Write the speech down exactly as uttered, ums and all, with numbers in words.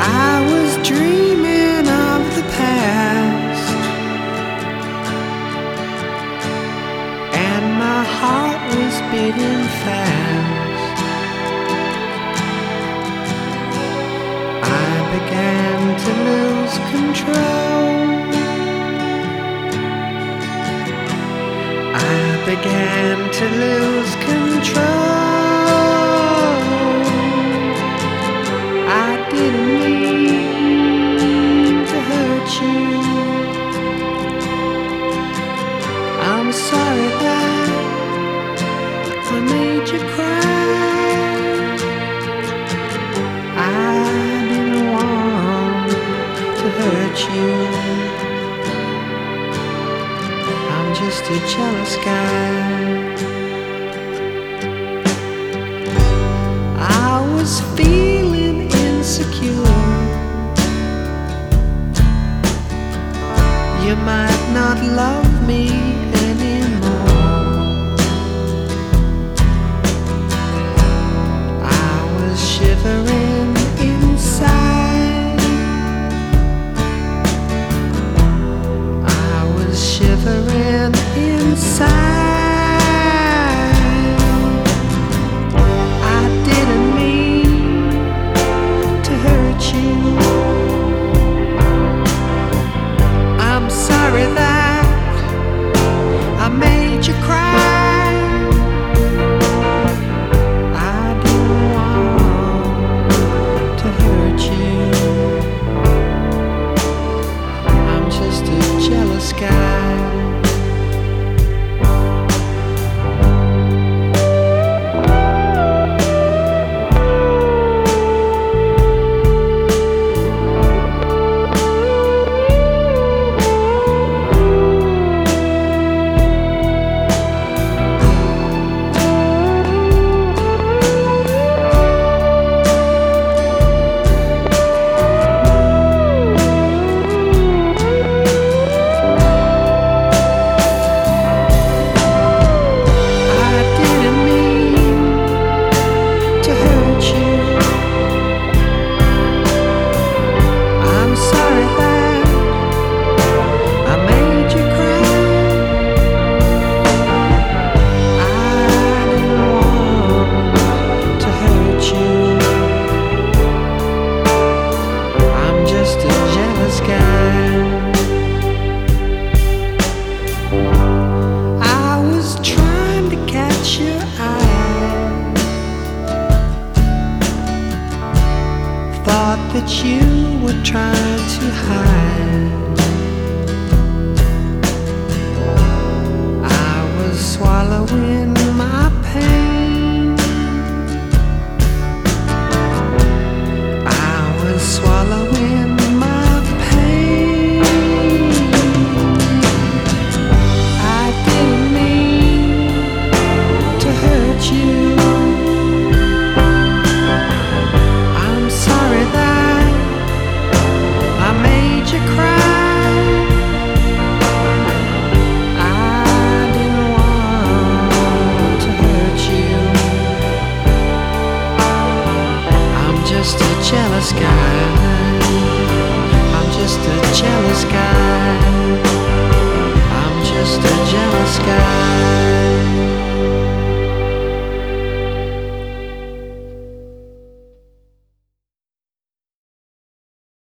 I was dreaming of the past, and my heart was beating fast. I began to lose control. I began to lose control. I didn't mean to hurt you. I'm sorry that I made you cry. I didn't want to hurt you. I'm just a jealous guy. I was feeling insecure. You might not love me anymore. I was shivering inside. I was shivering inside. I didn't mean to hurt you. I'm sorry that I made you cry. I didn't want to hurt you. I'm just a jealous guy. Thought that you were trying to hide. I was swallowing my pain. I was swallowing my pain. I didn't mean to hurt you. You cry. I didn't want to hurt you. I'm just a jealous guy. I'm just a jealous guy. I'm just a jealous guy.